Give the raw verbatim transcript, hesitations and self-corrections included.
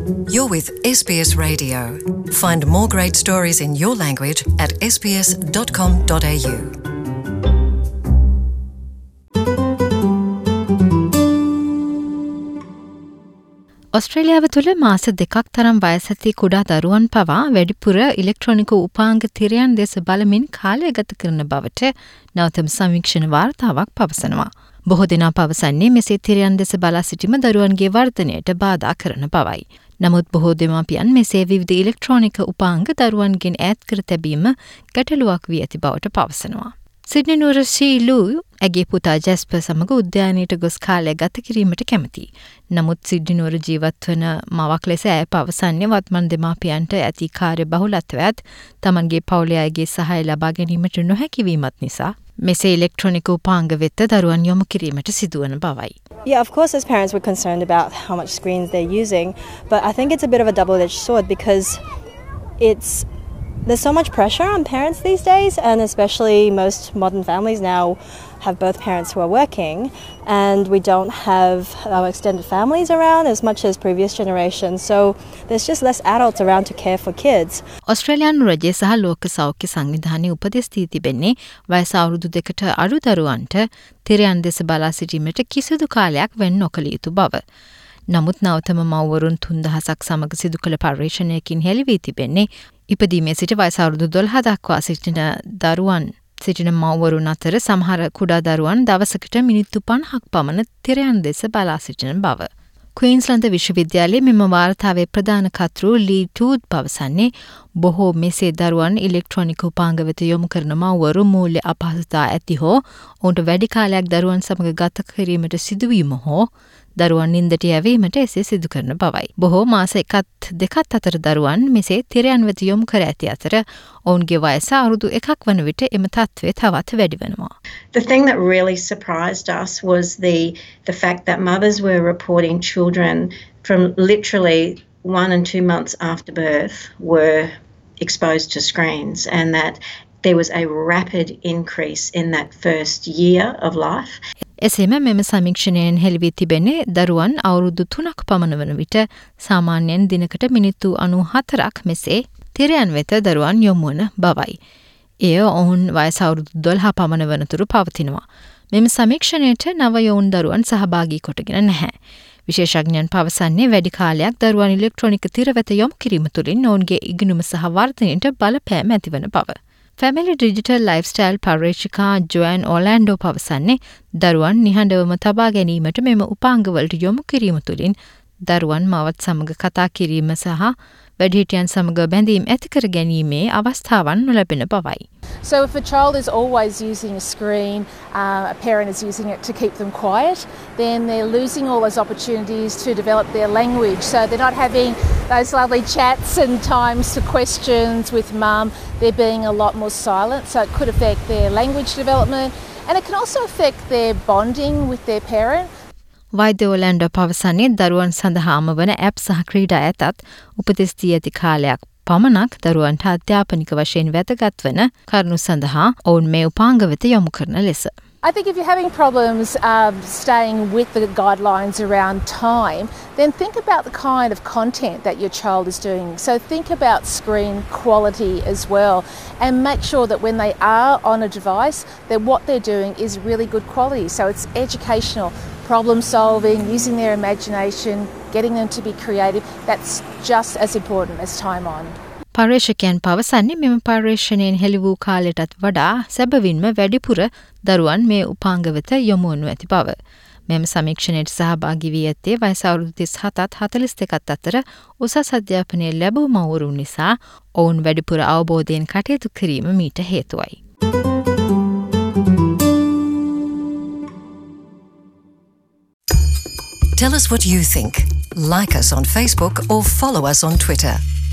You're with S B S Radio. Find more great stories in your language at s b s dot com dot a u. ඔස්ට්‍රේලියාව තුළ මාස දෙකක් තරම් වයසැති කුඩා දරුවන් පවා වැඩිපුර ඉලෙක්ට්‍රොනික උපාංග තිරයන් දෙස බලමින් කාලය ගත කරන බවට නවතම සමීක්ෂණ වාර්තාවක් පවසනවා. බොහෝ දෙනා පවසන්නේ මෙසේ තිරයන් දෙස බලා සිටීම දරුවන්ගේ වර්ධනයට බාධා කරන බවයි. නමුත් බොහෝ දෙමාපියන් මෙසේ විවිධ ඉලෙක්ට්‍රොනික උපාංග දරුවන්ගෙන් ඈත් කර තැබීම ගැටලුවක් වී ඇති බවට පවසනවා. සිඩ්නි නුවර ශීලු ඇගේ පුතා ජැස්පර් සමග උද්‍යානයට ගොස් කාලය ගත කිරීමට කැමතියි. නමුත් සිඩ්නි නුවර ජීවත් වන මවක් ලෙස ඇය පවසන්නේ වත්මන් දෙමාපියන්ට ඇති කාර්ය බහුලත්වයත් තමන්ගේ පවුලේ අයගේ සහාය ලබා ගැනීමට නොහැකි වීමත් නිසා මෙසේ ඉලෙක්ට්‍රොනික උපාංග වෙත දරුවන් යොමු කිරීමට සිදුවන බවයි. Yeah, of course, as parents we're concerned about how much screens they're using, but I think it's a bit of a double-edged sword because it's there's so much pressure on parents these days, and especially most modern families now have both parents who are working, and we don't have our extended families around as much as previous generations, so there's just less adults around to care for kids. ඔස්ට්‍රේලියානු රජය සහ ලෝක සෞඛ්‍ය සංවිධානයේ උපදෙස් දී තිබෙන්නේ වයස අවුරුදු දෙකට අඩු දරුවන්ට තිරයන් දෙස බලා සිටීමට කිසිදු කාලයක් වෙන් නොකළ යුතු බව. නමුත් නවතම මව්වරුන් තුන්දහසක් සමග සිදු කළ පර්යේෂණයකින් හෙළි වී තිබෙන්නේ ඉපදීමේ සිට වයස අවුරුදු දොළහ දක්වා සිටින දරුවන් සිටින මව්වරුන් අතර සමහර කුඩා දරුවන් දවසකට මිනිත්තු පනහක් පමණ තිරයන් දෙස බලා සිටින බව. ක්වීන්ස්ලන්ත විශ්වවිද්‍යාලයේ මෙම වාර්තාවේ ප්‍රධාන කර්තෘ ලී ටූඩ් පවසන්නේ බොහෝ මෙසේ දරුවන් ඉලෙක්ට්‍රොනික උපාංග වෙත යොමු කරන මව්වරු මූල්‍ය අපහසුතා ඇති හෝ ඔවුන්ට වැඩි කාලයක් දරුවන් සමග ගත කිරීමට සිදුවීම හෝ දරුවන් නින්දට යැවීමට එසේ සිදු කරන බවයි. බොහෝ මාස එකත් දෙකත් අතර දරුවන් මෙසේ තිරයන් වෙත යොමු කර ඇති අතර ඔවුන්ගේ වයස අවුරුදු එකක් වන විට එම තත්ත්වය තවත් වැඩි වෙනවා. The thing that really surprised us was the the fact that mothers were reporting children from literally one and two months after birth were exposed to screens, and that there was a rapid increase in that first year of life. එසේම මෙම සමීක්ෂණයෙන් හෙළිවී තිබෙන්නේ දරුවන් අවුරුදු තුනක් පමණ වන විට සාමාන්‍යයෙන් දිනකට මිනිත්තු අනූහතරක් මෙසේ තිරයන් වෙත දරුවන් යොමු වන බවයි. එය ඔවුන් වයස අවුරුදු දොළහ පමණ වනතුරු පවතිනවා. මෙම සමීක්ෂණයට නව යොවුන් දරුවන් සහභාගී කොටගෙන නැහැ. විශේෂඥයන් පවසන්නේ වැඩි කාලයක් දරුවන් ඉලෙක්ට්‍රොනික තිර වෙත යොමු කිරීම තුළින් ඔවුන්ගේ ඉගෙනුම සහ වර්ධනයට බලපෑම ඇතිවන බව. ෆැමිලි ඩිජිටල් ලයිෆ්ස්ටයිල් පර්යේෂිකා ජොයන් ඕලෑන්ඩෝ පවසන්නේ දරුවන් නිහඬවම තබා ගැනීමට මෙම උපාංගවලට යොමු කිරීම තුළින් දරුවන් මවත් සමග කතා කිරීම සහ වැඩිහිටියන් සමග බැඳීම් ඇති කර ගැනීමේ අවස්ථාවන් නොලැබෙන බවයි. So if a child is always using a screen, uh, a parent is using it to keep them quiet, then they're losing all those opportunities to develop their language. So they're not having those lovely chats and times for questions with mum. They're being a lot more silent, so it could affect their language development, and it can also affect their bonding with their parent. වෛද්‍ය ඕලෑන්ඩෝ පවසන්නේ දරුවන් සඳහාම වන app සහ ක්‍රීඩා ඇතත් උපදෙස් දී ඇති කාලයක් පමණක් දරුවන්ට අධ්‍යාපනික වශයෙන් වැදගත් වන කරුණු සඳහා ඔවුන් මේ උපාංග වෙත යොමු කරන ලෙස. I think if you're having problems um, staying with the guidelines around time, then think about the kind of content that your child is doing. So think about screen quality as well, and make sure that when they are on a device, that what they're doing is really good quality. So it's educational, problem solving, using their imagination, getting them to be creative. That's just as important as time on. පර්යේෂකයන් පවසන්නේ මෙම පර්යේෂණයෙන් හෙළි වූ කාලයටත් වඩා සැබවින්ම වැඩිපුර දරුවන් මේ උපාංග වෙත යොමු වනු ඇති බව. මෙම සමීක්ෂණයට සහභාගී වී ඇත්තේ වයස අවුරුදු තිස් හතත් හතළිස් දෙකත් අතර උසස් අධ්‍යාපනය ලැබූ මව්වරුන් නිසා ඔවුන් වැඩිපුර අවබෝධයෙන් කටයුතු කිරීම මීට හේතුවයි. Tell us what you think. Like us on Facebook or follow us on Twitter.